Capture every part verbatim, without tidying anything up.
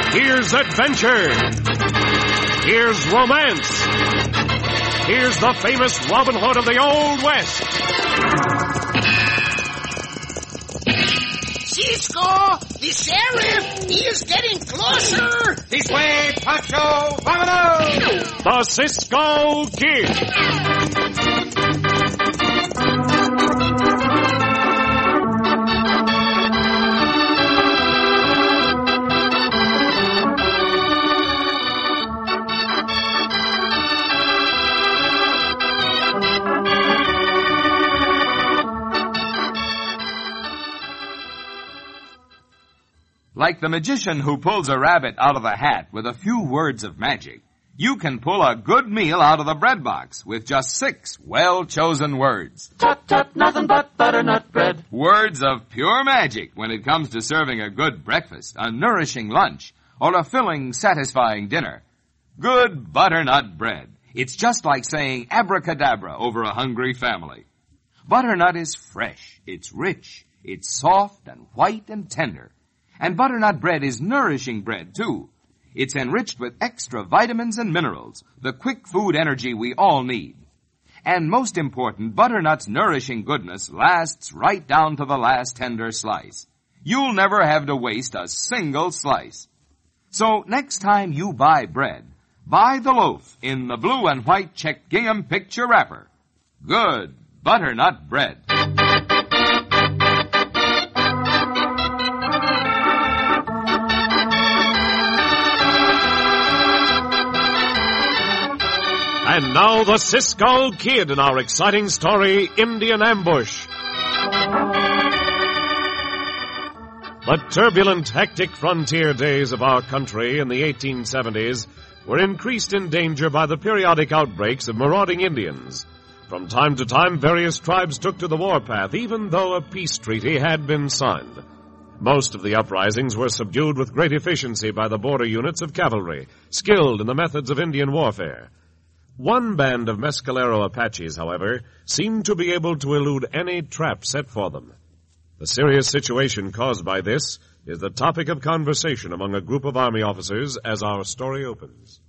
Here's adventure. Here's romance. Here's the famous Robin Hood of the Old West. Cisco, the sheriff, he is getting closer. This way, Pancho, vámonos! The Cisco Kid. Like the magician who pulls a rabbit out of a hat with a few words of magic, you can pull a good meal out of the bread box with just six well-chosen words. Tut, tut, nothing but butternut bread. Words of pure magic when it comes to serving a good breakfast, a nourishing lunch, or a filling, satisfying dinner. Good butternut bread. It's just like saying abracadabra over a hungry family. Butternut is fresh, it's rich, it's soft and white and tender. And butternut bread is nourishing bread, too. It's enriched with extra vitamins and minerals, the quick food energy we all need. And most important, butternut's nourishing goodness lasts right down to the last tender slice. You'll never have to waste a single slice. So next time you buy bread, buy the loaf in the blue and white checked gingham picture wrapper. Good butternut bread. And now the Cisco Kid in our exciting story, Indian Ambush. The turbulent, hectic frontier days of our country in the eighteen seventies were increased in danger by the periodic outbreaks of marauding Indians. From time to time, various tribes took to the warpath, even though a peace treaty had been signed. Most of the uprisings were subdued with great efficiency by the border units of cavalry, skilled in the methods of Indian warfare. One band of Mescalero Apaches, however, seemed to be able to elude any trap set for them. The serious situation caused by this is the topic of conversation among a group of Army officers as our story opens.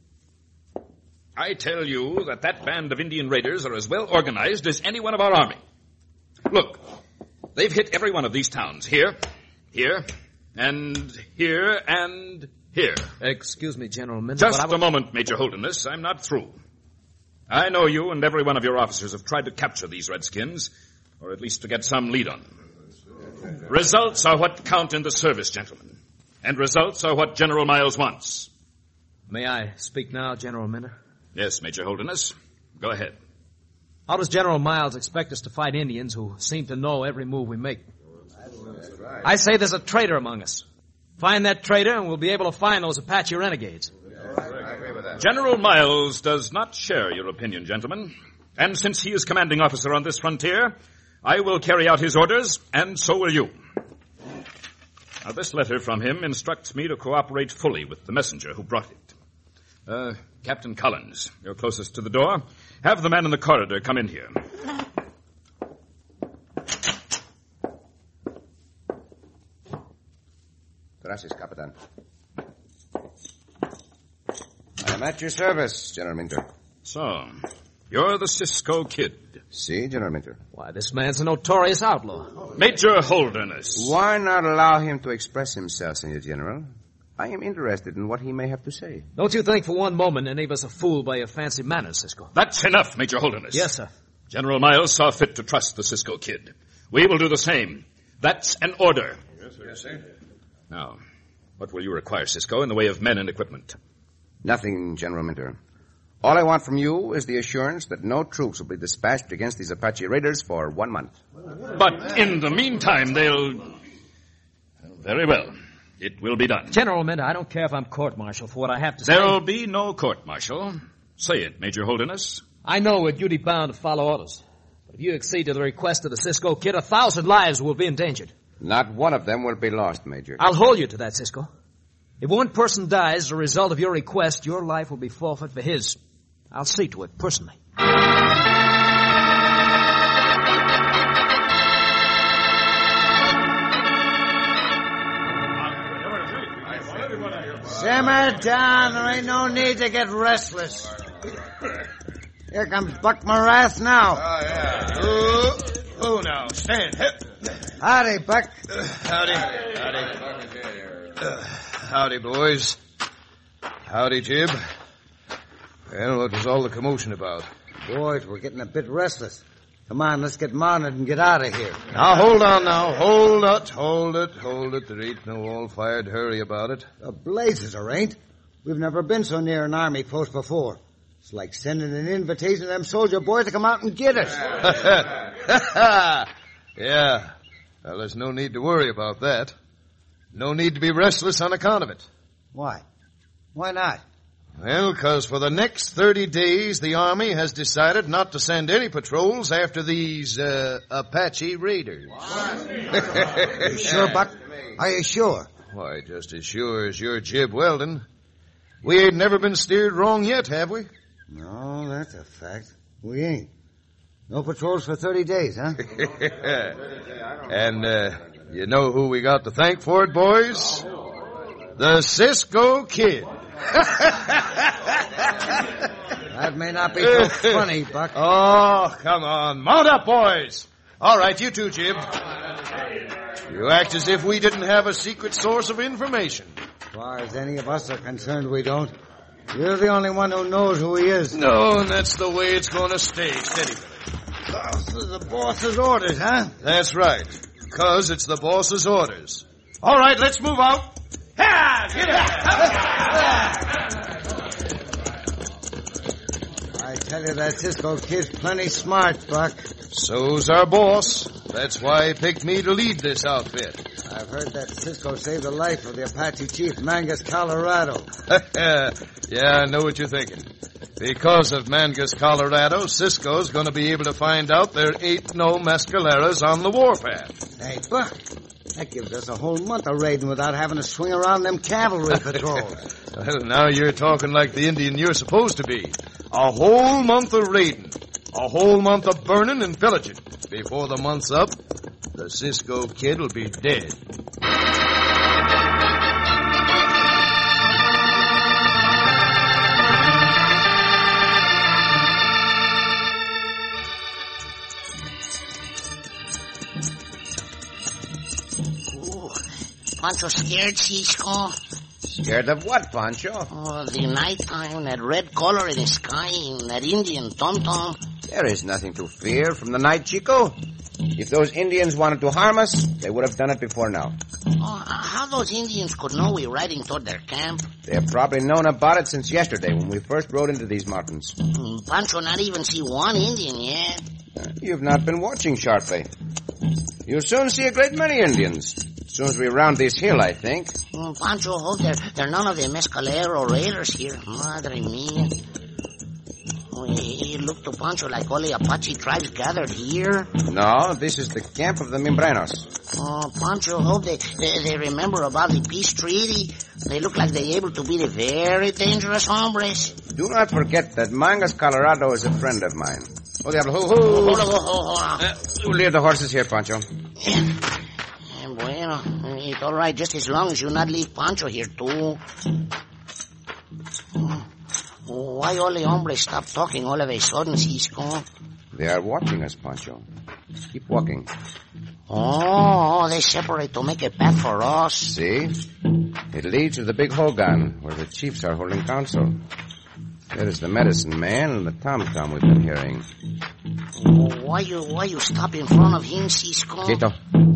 I tell you that that band of Indian raiders are as well organized as any one of our army. Look, they've hit every one of these towns. Here, here, and here, and here. Excuse me, General Minter. Just but I a moment, Major Holderness. I'm not through. I know you and every one of your officers have tried to capture these redskins, or at least to get some lead on them. Results are what count in the service, gentlemen. And results are what General Miles wants. May I speak now, General Minter? Yes, Major Holderness. Go ahead. How does General Miles expect us to fight Indians who seem to know every move we make? I say there's a traitor among us. Find that traitor and we'll be able to find those Apache renegades. General Miles does not share your opinion, gentlemen. And since he is commanding officer on this frontier, I will carry out his orders, and so will you. Now, this letter from him instructs me to cooperate fully with the messenger who brought it. Uh, Captain Collins, you're closest to the door. Have the man in the corridor come in here. Gracias, Capitan. I am at your service, General Minter. So, you're the Cisco Kid. Si, General Minter. Why, this man's a notorious outlaw. Major Holderness. Why not allow him to express himself, Senor General? I am interested in what he may have to say. Don't you think for one moment any of us are fooled by your fancy manners, Cisco? That's enough, Major Holderness. Yes, sir. General Miles saw fit to trust the Cisco Kid. We will do the same. That's an order. Yes, sir. Yes, sir. Now, what will you require, Cisco, in the way of men and equipment? Nothing, General Minter. All I want from you is the assurance that no troops will be dispatched against these Apache raiders for one month. But in the meantime, they'll... Well, very well. It will be done. General Minter, I don't care if I'm court-martialed for what I have to say. There'll be no court-martial. Say it, Major Holderness. I know we're duty-bound to follow orders. But if you accede to the request of the Cisco Kid, a thousand lives will be endangered. Not one of them will be lost, Major. I'll hold you to that, Cisco. If one person dies as a result of your request, your life will be forfeit for his. I'll see to it personally. Simmer down. There ain't no need to get restless. Here comes Buck Morath now. Oh, yeah. Oh, oh now, stand. Howdy, Buck. Uh, howdy. Howdy. Uh, howdy, boys. Howdy, Jib. Well, what was all the commotion about? Boys, we're getting a bit restless. Come on, let's get mounted and get out of here. Now, hold on now. Hold it, hold it, hold it. There ain't no all-fired hurry about it. The blazes there ain't. We've never been so near an army post before. It's like sending an invitation to them soldier boys to come out and get us. Yeah. Well, there's no need to worry about that. No need to be restless on account of it. Why? Why not? Well, because for the next thirty days, the Army has decided not to send any patrols after these, uh, Apache raiders. Are you sure, Buck? Are you sure? Why, just as sure as you're Jib Weldon. We ain't never been steered wrong yet, have we? No, that's a fact. We ain't. No patrols for thirty days, huh? And, uh, you know who we got to thank for it, boys? The Cisco Kid. That may not be so funny, Buck. Oh, come on. Mount up, boys. All right, you too, Jib. You act as if we didn't have a secret source of information. As far as any of us are concerned, we don't. You're the only one who knows who he is. No, and that's the way it's going to stay. Steady, Billy. Oh, so the boss's orders, huh? That's right. Because it's the boss's orders. All right, let's move out. I tell you, that Cisco Kid's plenty smart, Buck. So's our boss. That's why he picked me to lead this outfit. I've heard that Cisco saved the life of the Apache chief, Mangus Colorado. Yeah, I know what you're thinking. Because of Mangus Colorado, Cisco's going to be able to find out there ain't no mescaleras on the warpath. Hey, Buck, that gives us a whole month of raiding without having to swing around them cavalry patrols. Well, now you're talking like the Indian you're supposed to be. A whole month of raiding. A whole month of burning and pillaging. Before the month's up, the Cisco Kid will be dead. Pancho scared, Cisco? Scared of what, Pancho? Oh, the nighttime, that red color in the sky, and that Indian tom-tom. There is nothing to fear from the night, Chico. If those Indians wanted to harm us, they would have done it before now. Oh, how those Indians could know we're riding toward their camp? They have probably known about it since yesterday when we first rode into these mountains. Mm, Pancho not even see one Indian yet. Uh, you've not been watching sharply. You'll soon see a great many Indians. As soon as we round this hill, I think. Mm, Pancho, hope they're, they're none of the Mescalero raiders here. Madre mia. Oh, it looked to Pancho like all the Apache tribes gathered here. No, this is the camp of the Membranos. Oh, Pancho, hope they, they, they remember about the peace treaty. They look like they're able to be the very dangerous hombres. Do not forget that Mangus Colorado is a friend of mine. Oh, Diablo, ho, ho. Hold on, hold on, hold on. Uh, we'll leave the horses here, Pancho. Yeah. Bueno, it's all right just as long as you not leave Pancho here, too. Why all the hombres stop talking all of a sudden, Cisco? They are watching us, Pancho. Keep walking. Oh, they separate to make a path for us. See? It leads to the big hogan, where the chiefs are holding council. There is the medicine man and the tom-tom we've been hearing. Why you, why you stop in front of him, Cisco? Tito.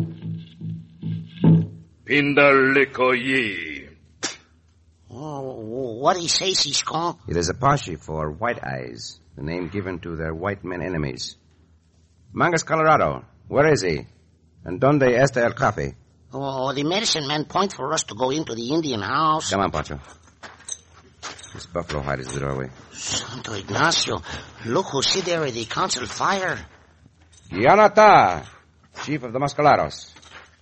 Pindalikoyi. Oh, what he say, Cisco? It is Apache for white eyes, the name given to their white men enemies. Mangus Colorado, where is he? And donde está el café? Oh, the medicine man point for us to go into the Indian house. Come on, Pancho. This buffalo hide is the doorway. Santo Ignacio, look who sit there at the council fire. Yanata, chief of the Mascalaros.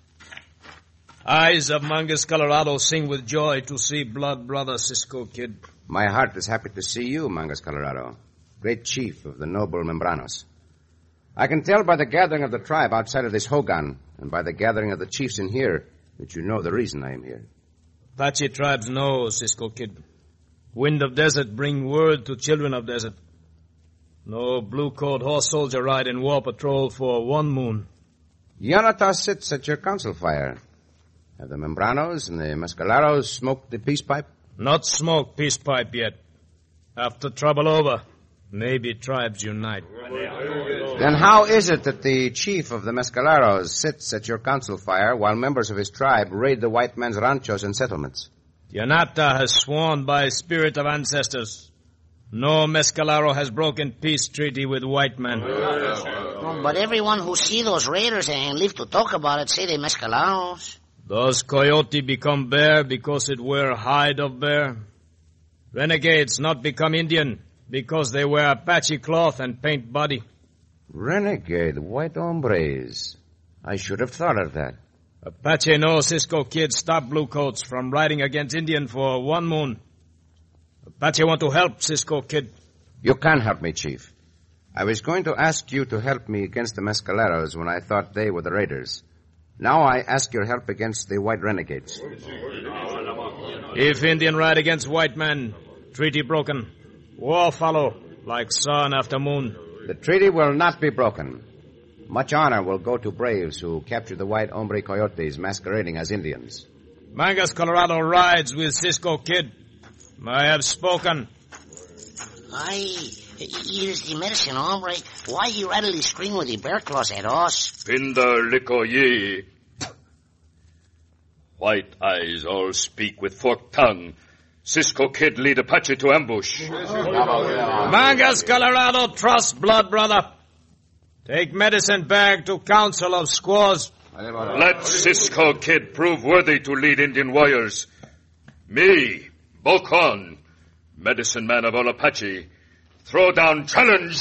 Eyes of Mangus Colorado sing with joy to see blood brother Cisco Kid. My heart is happy to see you, Mangus Colorado, great chief of the noble Membranos. I can tell by the gathering of the tribe outside of this hogan and by the gathering of the chiefs in here that you know the reason I am here. Apache tribes know, Cisco Kid. Wind of desert bring word to children of desert. No blue-coat horse soldier ride in war patrol for one moon. Yonata sits at your council fire. Have the Membranos and the Mescaleros smoked the peace pipe? Not smoked peace pipe yet. After trouble over, maybe tribes unite. Then how is it that the chief of the Mescaleros sits at your council fire while members of his tribe raid the white men's ranchos and settlements? Yanata has sworn by spirit of ancestors. No Mescalero has broken peace treaty with white men. Oh, but everyone who see those raiders and live to talk about it say they Mescaleros. Those coyote become bear because it wear hide of bear. Renegades not become Indian because they wear Apache cloth and paint body. Renegade white hombres. I should have thought of that. Apache know Cisco Kid stop bluecoats from riding against Indian for one moon. Apache want to help Cisco Kid. You can help me, Chief. I was going to ask you to help me against the Mescaleros when I thought they were the raiders. Now I ask your help against the white renegades. If Indian ride against white man, treaty broken. War follow, like sun after moon. The treaty will not be broken. Much honor will go to braves who captured the white hombre coyotes masquerading as Indians. Mangas Colorado rides with Cisco Kid. I have spoken. Aye, here's the medicine, hombre. Why he rattle the string with the bear claws at us? Pinder Likoye. White eyes all speak with forked tongue. Cisco Kid lead Apache to ambush. Mangas Colorado trust blood brother. Take medicine bag to council of squaws. Let Cisco Kid prove worthy to lead Indian warriors. Me, Bokon, medicine man of all Apache, throw down challenge.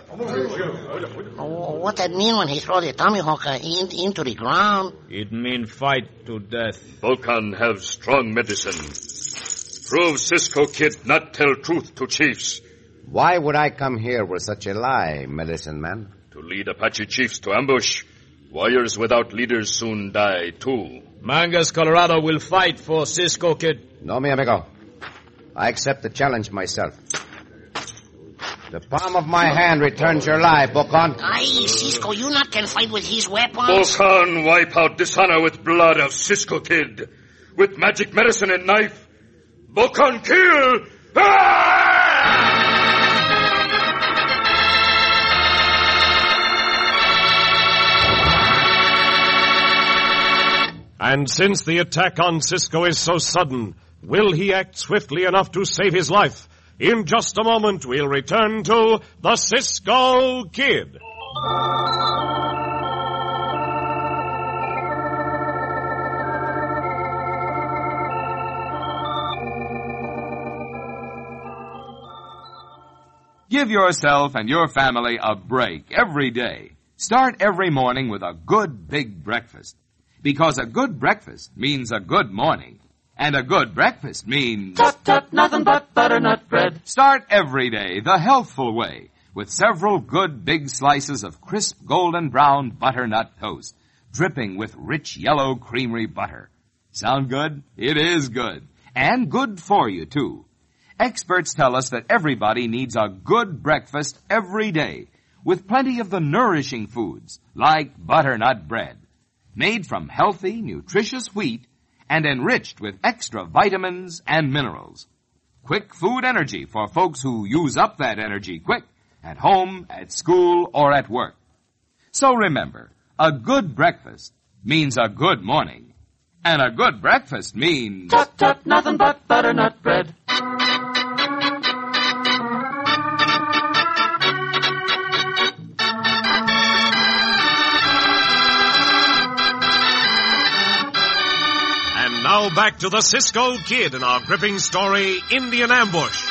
Oh, what that mean when he throw the tomahawk in, into the ground? It mean fight to death. Bokon have strong medicine. Prove Cisco Kid not tell truth to chiefs. Why would I come here with such a lie, medicine man? To lead Apache chiefs to ambush. Warriors without leaders soon die, too. Mangas Colorado will fight for Cisco Kid. No, mi amigo. I accept the challenge myself. The palm of my hand returns your life, Bokon. Aye, Cisco, you not can fight with his weapons. Bokon wipe out dishonor with blood of Cisco Kid. With magic medicine and knife. Bokon kill! Ah! And since the attack on Cisco is so sudden, will he act swiftly enough to save his life? In just a moment, we'll return to the Cisco Kid. Give yourself and your family a break every day. Start every morning with a good big breakfast. Because a good breakfast means a good morning. And a good breakfast means... Tut, tut, nothing but butternut bread. Start every day the healthful way with several good big slices of crisp golden brown butternut toast, dripping with rich yellow creamery butter. Sound good? It is good. And good for you, too. Experts tell us that everybody needs a good breakfast every day with plenty of the nourishing foods like butternut bread, made from healthy, nutritious wheat and enriched with extra vitamins and minerals. Quick food energy for folks who use up that energy quick at home, at school, or at work. So remember, a good breakfast means a good morning. And a good breakfast means... Tut, tut, nothing but butternut bread. Now back to the Cisco Kid in our gripping story, Indian Ambush.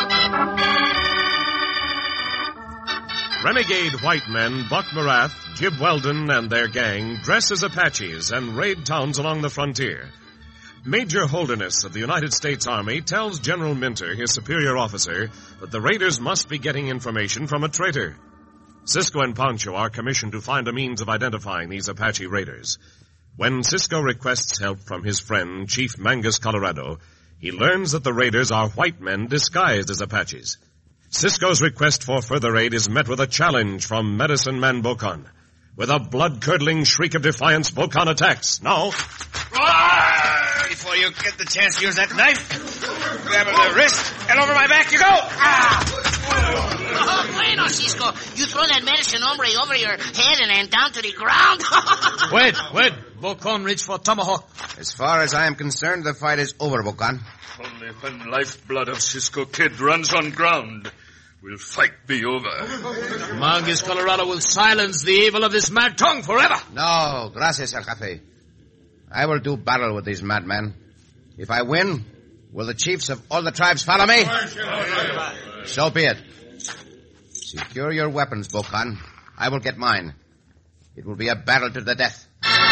Renegade white men Buck Marath, Jib Weldon, and their gang dress as Apaches and raid towns along the frontier. Major Holderness of the United States Army tells General Minter, his superior officer, that the raiders must be getting information from a traitor. Cisco and Pancho are commissioned to find a means of identifying these Apache raiders. When Cisco requests help from his friend, Chief Mangus Colorado, he learns that the raiders are white men disguised as Apaches. Cisco's request for further aid is met with a challenge from Medicine Man Bocon. With a blood-curdling shriek of defiance, Bocon attacks. Now... Before you get the chance to use that knife, grab him the wrist, and over my back you go! Ah! Oh, bueno, Cisco. You throw that medicine hombre over your head and then down to the ground. Wait, wait. Bocon reached for tomahawk. As far as I am concerned, the fight is over, Bocon. Only when lifeblood of Cisco Kid runs on ground will fight be over. Mangus Colorado will silence the evil of this mad tongue forever. No, gracias, El Jefe. I will do battle with these madmen. If I win, will the chiefs of all the tribes follow me? So be it. Secure your weapons, Bocon. I will get mine. It will be a battle to the death.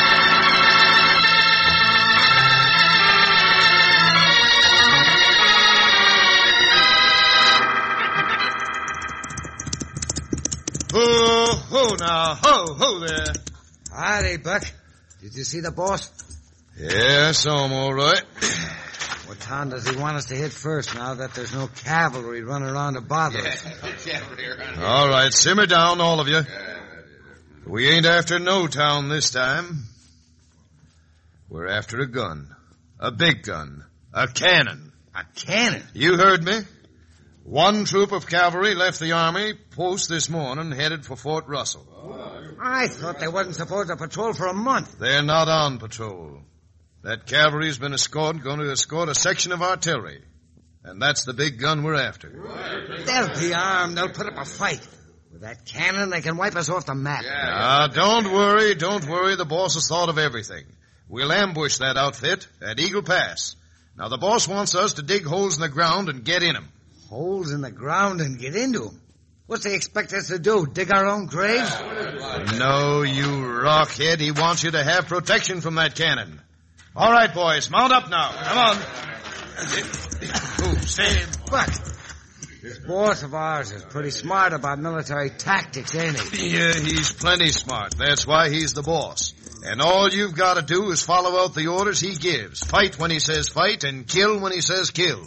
Ho, ho now, ho, ho there. Howdy, Buck. Did you see the boss? Yeah, I saw him all right. What town does he want us to hit first now that there's no cavalry running around to bother us? All right, simmer down, all of you. We ain't after no town this time. We're after a gun. A big gun. A cannon. A cannon? You heard me. One troop of cavalry left the army post this morning, headed for Fort Russell. I thought they wasn't supposed to patrol for a month. They're not on patrol. That cavalry's been escorted, going to escort a section of artillery. And that's the big gun we're after. They'll be armed. They'll put up a fight. With that cannon, they can wipe us off the map. Ah, don't worry, don't worry. The boss has thought of everything. We'll ambush that outfit at Eagle Pass. Now, the boss wants us to dig holes in the ground and get in them. Holes in the ground and get into them? What's he expect us to do, dig our own graves? No, you rockhead. He wants you to have protection from that cannon. All right, boys, mount up now. Come on. Ooh, stand. Buck, this boss of ours is pretty smart about military tactics, ain't he? Yeah, he's plenty smart. That's why he's the boss. And all you've got to do is follow out the orders he gives. Fight when he says fight and kill when he says kill.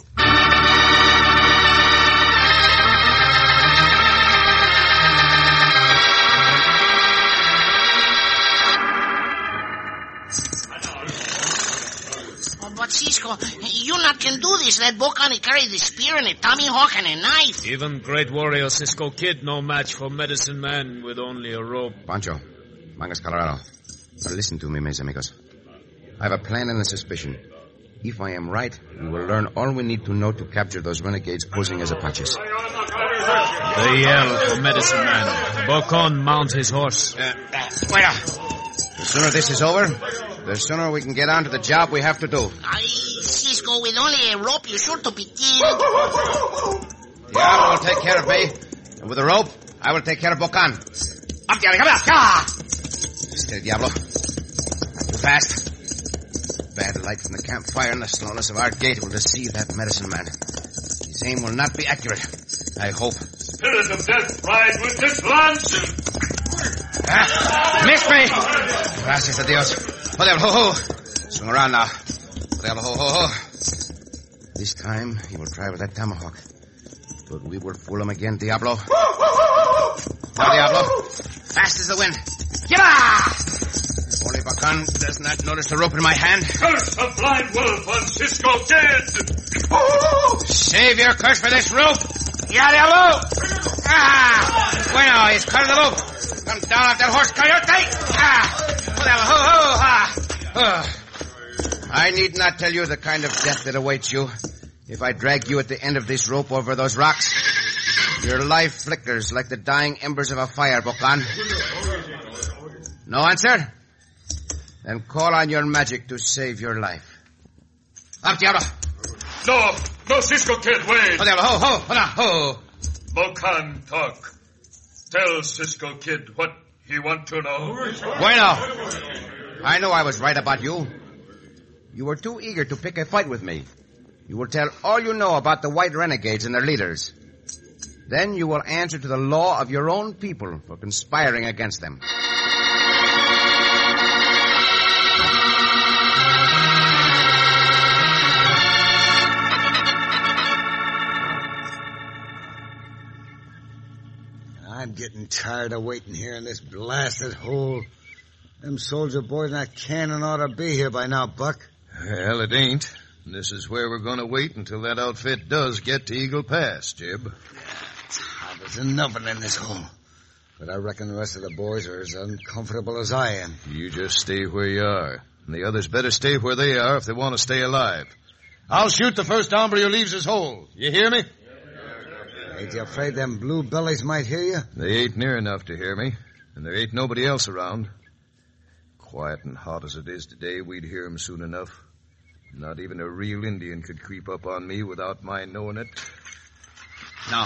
But Cisco, you not can do this. Let Bocon carry the spear and a tomahawk and a knife. Even great warrior Cisco Kid no match for Medicine Man with only a rope. Pancho, Mangus Colorado. Now listen to me, mis amigos. I have a plan and a suspicion. If I am right, we will learn all we need to know to capture those renegades posing as Apaches. They yell for Medicine Man. Bocon mounts his horse. Uh, wait The sooner this is over, the sooner we can get on to the job we have to do. Ay, Cisco, with only a rope, you're sure to be killed. Diablo will take care of me. And with the rope, I will take care of Bocon. Up, Diablo, come out! Ah! Stay, Diablo. Not too fast. Bad light from the campfire and the slowness of our gait will deceive that medicine man. His aim will not be accurate, I hope. Spirit of death, ride with this lance! Ah, missed me! Gracias a Dios. Oh, Diablo, ho, ho. Swing around now. Oh, Diablo, ho, ho, ho. This time, he will try with that tomahawk. But we will fool him again, Diablo. Now, Diablo. Fast as the wind. Yeah! Only Bocon does not notice the rope in my hand. Curse of blind wolf on Cisco Kid! Save your curse for this rope. Yeah, Diablo! Ah! Bueno, he's cut the rope. Come down off that horse, coyote! Ah! Oh, Diablo, ho, ho, ha! Oh. I need not tell you the kind of death that awaits you if I drag you at the end of this rope over those rocks. Your life flickers like the dying embers of a fire, Bocon. No answer? Then call on your magic to save your life. Up, Diablo. No, no, Cisco Kid, wait. Oh, Diablo, ho, ho, ho, ho. Bocon, talk. Tell Cisco Kid what he want to know. Bueno. I know I was right about you. You were too eager to pick a fight with me. You will tell all you know about the white renegades and their leaders. Then you will answer to the law of your own people for conspiring against them. getting tired of waiting here in this blasted hole. Them soldier boys in that cannon ought to be here by now, Buck. Well, it ain't. This is where we're going to wait until that outfit does get to Eagle Pass, Jib. It's hot as nothing in this hole. But I reckon the rest of the boys are as uncomfortable as I am. You just stay where you are. And the others better stay where they are if they want to stay alive. I'll shoot the first hombre who leaves his hole. You hear me? Ain't you afraid them blue bellies might hear you? They ain't near enough to hear me. And there ain't nobody else around. Quiet and hot as it is today, we'd hear 'em soon enough. Not even a real Indian could creep up on me without my knowing it. Now,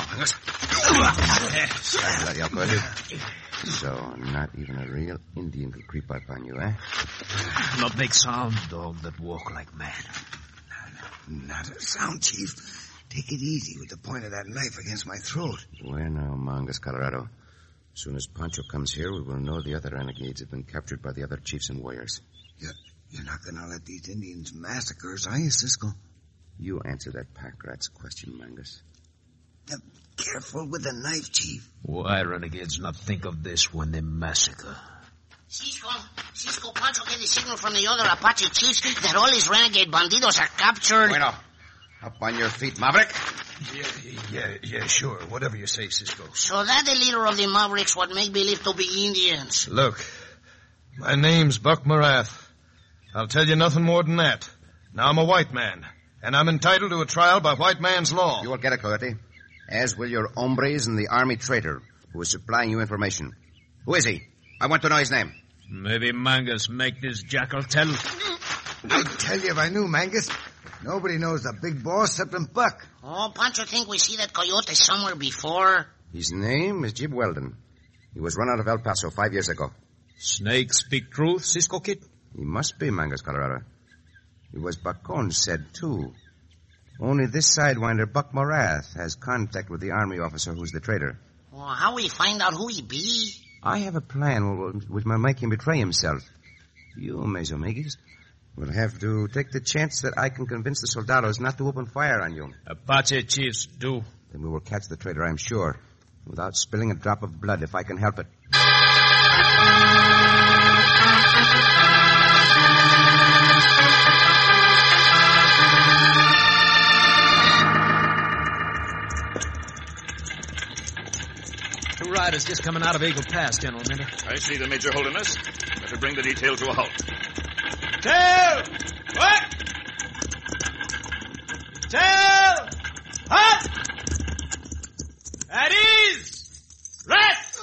so, not even a real Indian could creep up on you, eh? Not make sound, dog, that walk like man. Not a sound, Chief. Take it easy with the point of that knife against my throat. Bueno, Mangas, Colorado. As soon as Pancho comes here, we will know the other renegades have been captured by the other chiefs and warriors. You're, you're not going to let these Indians massacre us, are you, Cisco? You answer that pack rat's question, Mangas. Now, careful with the knife, Chief. Why renegades not think of this when they massacre? Cisco, Cisco, Pancho get the signal from the other Apache chiefs that all his renegade bandidos are captured. Bueno, up on your feet, Maverick. Yeah, yeah, yeah, sure. Whatever you say, Cisco. So that the leader of the Mavericks what make believe to be Indians. Look, my name's Buck Morath. I'll tell you nothing more than that. Now I'm a white man, and I'm entitled to a trial by white man's law. You will get it, Coyote. As will your hombres and the army traitor who is supplying you information. Who is he? I want to know his name. Maybe Mangus make this jackal tell. I'd tell you if I knew, Mangus. Nobody knows the big boss except him Buck. Oh, Pancho think we see that coyote somewhere before. His name is Jib Weldon. He was run out of El Paso five years ago. Snake speak truth, Cisco Kid? He must be, Mangus, Colorado. He was Bacon said, too. Only this sidewinder, Buck Morath, has contact with the army officer who's the traitor. Oh, how we find out who he be? I have a plan which might make him betray himself. You, Mesomeguis, will have to take the chance that I can convince the soldados not to open fire on you. Apache chiefs do. Then we will catch the traitor, I'm sure, without spilling a drop of blood if I can help it. Two riders just coming out of Eagle Pass, General Minter. I see the Major Holiness. Better bring the detail to a halt. Tail! What? Tail! Hot! At ease! Rest!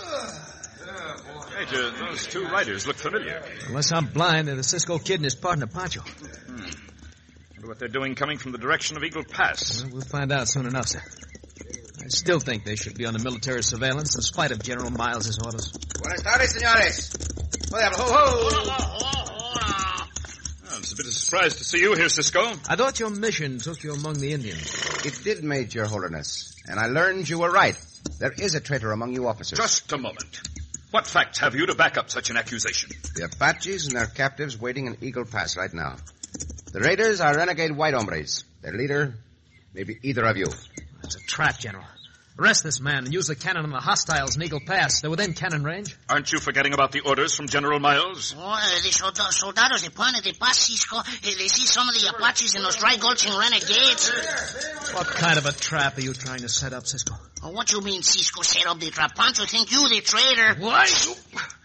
Major, those two riders look familiar. Unless I'm blind, they're the Cisco Kid and his partner, Pancho. Hmm. Wonder what they're doing coming from the direction of Eagle Pass. Well, we'll find out soon enough, sir. I still think they should be under military surveillance in spite of General Miles' orders. Buenas tardes, señores. Ho, ho. I'm just a bit surprised to see you here, Cisco. I thought your mission took you among the Indians. It did, Major Holiness. And I learned you were right. There is a traitor among you officers. Just a moment. What facts have you to back up such an accusation? The Apaches and their captives waiting in Eagle Pass right now. The raiders are renegade white hombres. Their leader may be either of you. It's a trap, General. Arrest this man and use the cannon on the hostiles in Eagle Pass. They're within cannon range. Aren't you forgetting about the orders from General Miles? Oh, uh, the solda- soldados de Point de Paz, Cisco, uh, they see some of the Apaches and those dry gulching renegades. What kind of a trap are you trying to set up, Cisco? Oh, what you mean, Cisco, set up the trap? Pancho think you the traitor. What?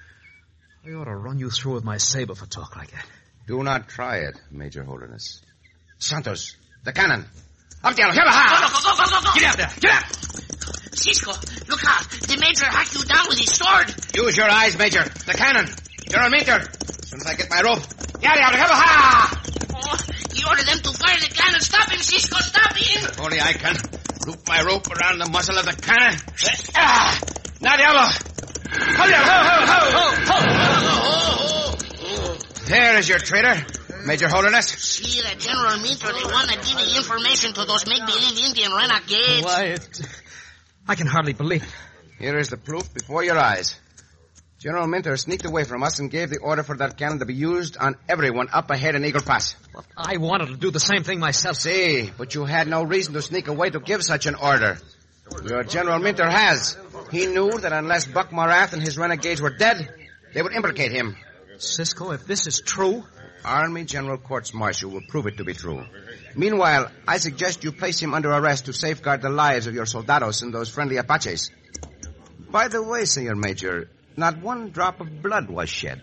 I ought to run you through with my saber for talk like that. Do not try it, Major Holiness. Santos, the cannon. Up down, here, ha! Go, go, go, go, go, go. Get out there, get out! Cisco, look out. The Major hacked you down with his sword. Use your eyes, Major. The cannon. You're a meter. As soon as I get my rope. Get out, here, ha! Oh, he ordered them to fire the cannon. Stop him, Cisco, stop him. If only I can loop my rope around the muzzle of the cannon. Ah! Now, Diablo. Hold it, ho, ho, ho, ho. There is your traitor, Major Holiness. See, the General Minter, they want to give the information to those make-believe Indian renegades. Why, it... I can hardly believe it. Here is the proof before your eyes. General Minter sneaked away from us and gave the order for that cannon to be used on everyone up ahead in Eagle Pass. Well, I wanted to do the same thing myself. See, but you had no reason to sneak away to give such an order. Your General Minter has. He knew that unless Buck Morath and his renegades were dead, they would implicate him. Cisco, if this is true... Army General Courts-Martial will prove it to be true. Meanwhile, I suggest you place him under arrest to safeguard the lives of your soldados and those friendly Apaches. By the way, Senor Major, not one drop of blood was shed.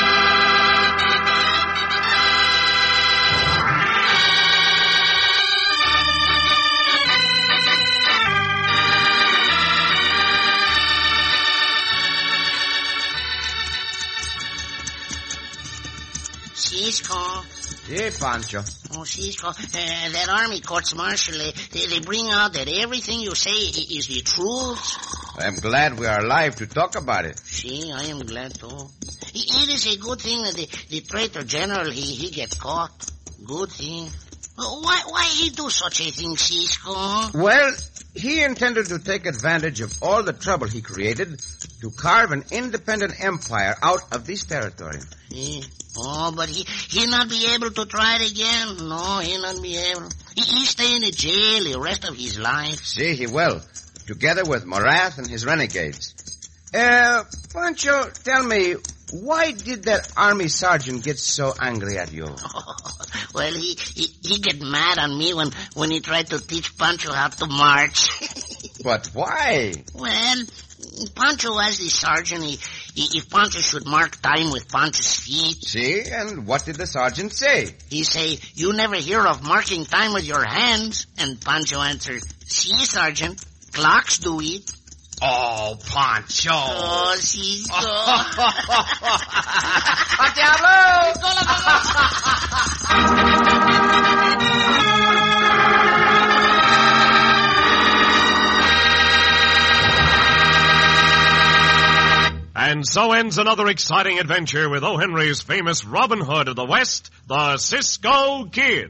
Cisco. Hey, Pancho. Oh, Cisco, uh, that army courts-martial, uh, they, they bring out that everything you say is the truth. I am glad we are alive to talk about it. See, I am glad too. It is a good thing that the, the traitor general, he, he get caught. Good thing. Why, why he do such a thing, Cisco? Well, he intended to take advantage of all the trouble he created to carve an independent empire out of this territory. Yeah. Oh, but he he not be able to try it again. No, he not be able. He, he stay in the jail the rest of his life. See, he will. Together with Morath and his renegades. Uh, Pancho, tell me, why did that army sergeant get so angry at you? Oh, well, he, he he get mad on me when, when he tried to teach Pancho how to march. But why? Well, Pancho as the sergeant, he, he, if Pancho should mark time with Pancho's feet. See, and what did the sergeant say? He say, you never hear of marking time with your hands. And Pancho answered, see, sergeant, clocks do it. Oh, Pancho. Oh, Cisco. And so ends another exciting adventure with O. Henry's famous Robin Hood of the West, the Cisco Kid.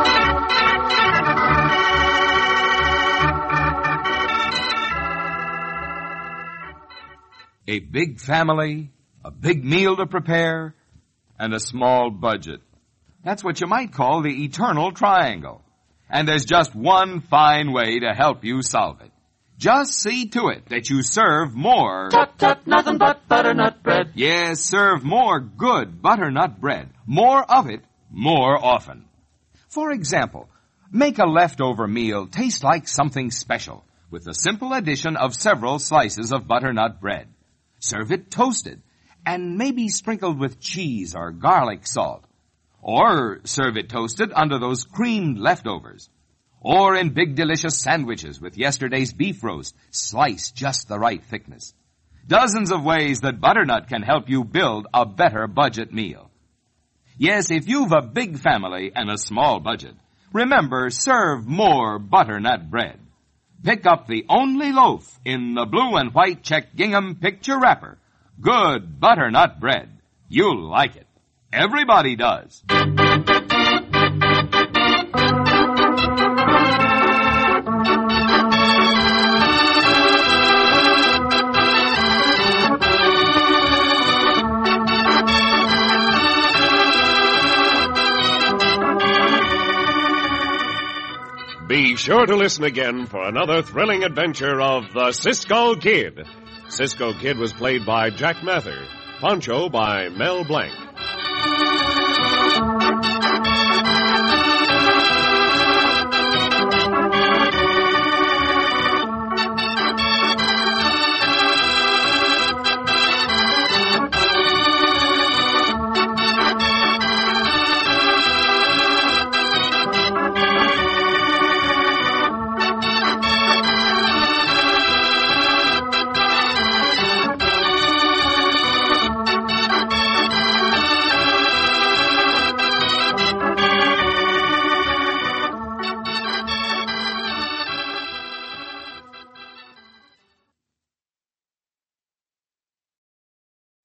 A big family, a big meal to prepare, and a small budget. That's what you might call the eternal triangle. And there's just one fine way to help you solve it. Just see to it that you serve more... Tut, tut, nothing but butternut bread. Yes, serve more good butternut bread. More of it, more often. For example, make a leftover meal taste like something special with the simple addition of several slices of butternut bread. Serve it toasted and maybe sprinkled with cheese or garlic salt. Or serve it toasted under those creamed leftovers. Or in big delicious sandwiches with yesterday's beef roast, sliced just the right thickness. Dozens of ways that butternut can help you build a better budget meal. Yes, if you've a big family and a small budget, remember, serve more butternut bread. Pick up the only loaf in the blue and white check gingham picture wrapper. Good butternut bread. You'll like it. Everybody does. Be sure to listen again for another thrilling adventure of the Cisco Kid. Cisco Kid was played by Jack Mather, Pancho by Mel Blanc.